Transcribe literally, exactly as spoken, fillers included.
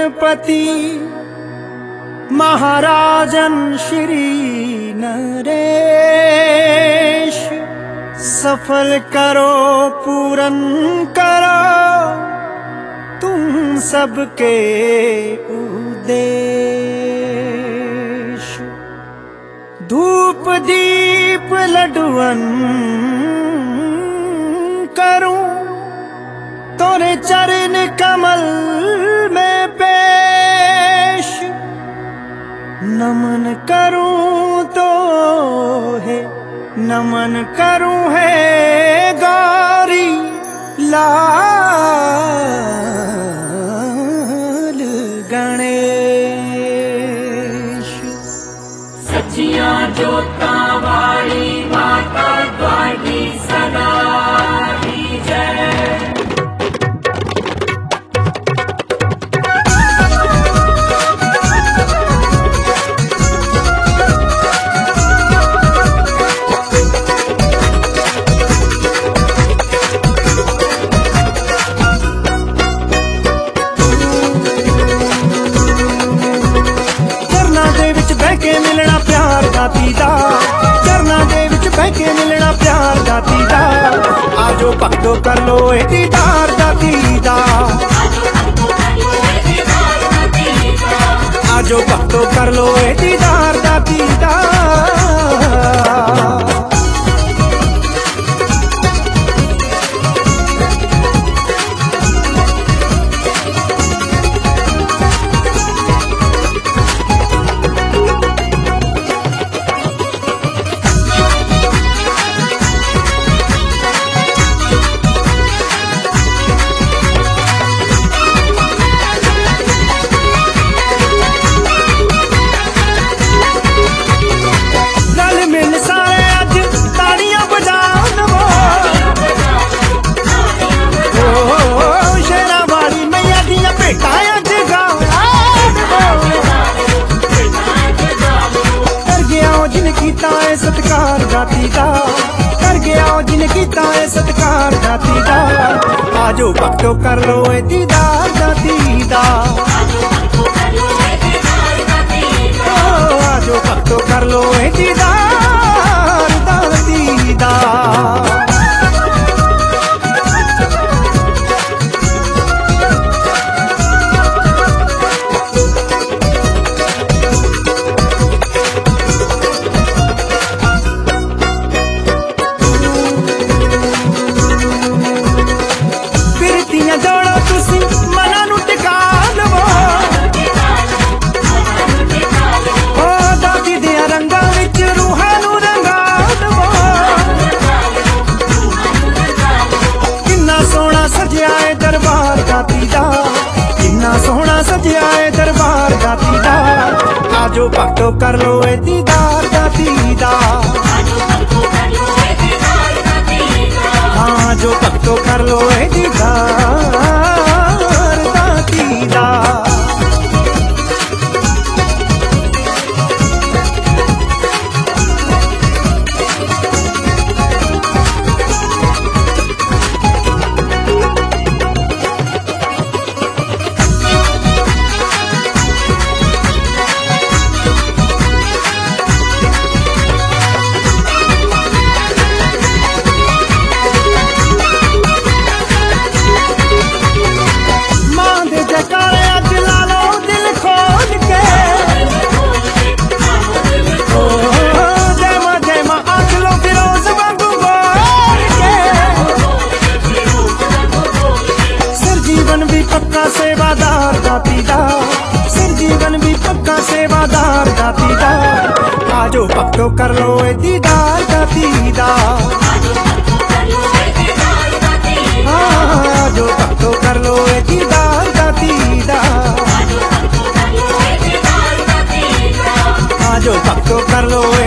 गणपति महाराजन श्री नरेश, सफल करो पूरन करो तुम सबके उद्देश। धूप दीप लडुअन करूं तोरे चरण कमल में पेश। नमन करूं तो है नमन करूं है गौरी लाल गणेश। सचिया जोता वाली माता द्वारी सदा की जय। चरना दे विच बह के मिलना प्यार दा दीदा। आजो भक्तो कर लो ए दीदार दा दीदा। आजो भक्तो कर लो ए दीदार दा दीदा। सत्कार जाती दा कर गया जिन कीता है सत्कार जाती दा। आजो भक्तो कर लो ए दीदार दा दीदा। आजो भक्तो कर लो ए दीदार दा दीदा। किन्ना सोहना सजिया है दरबार दा दीदा। आजो भक्तो कर लो ए दीदार दा दीदा। हाँ जो भक्तो कर लो ए दीदार दा दीदा। सेवादार दाती दा सिर जीवन भी पक्का सेवादार दाती दा। आजो भक्तो कर लो ए दीदार दाती दा। आजो भक्तो कर लो ए दीदार दाती दा। आजो भक्तो कर लो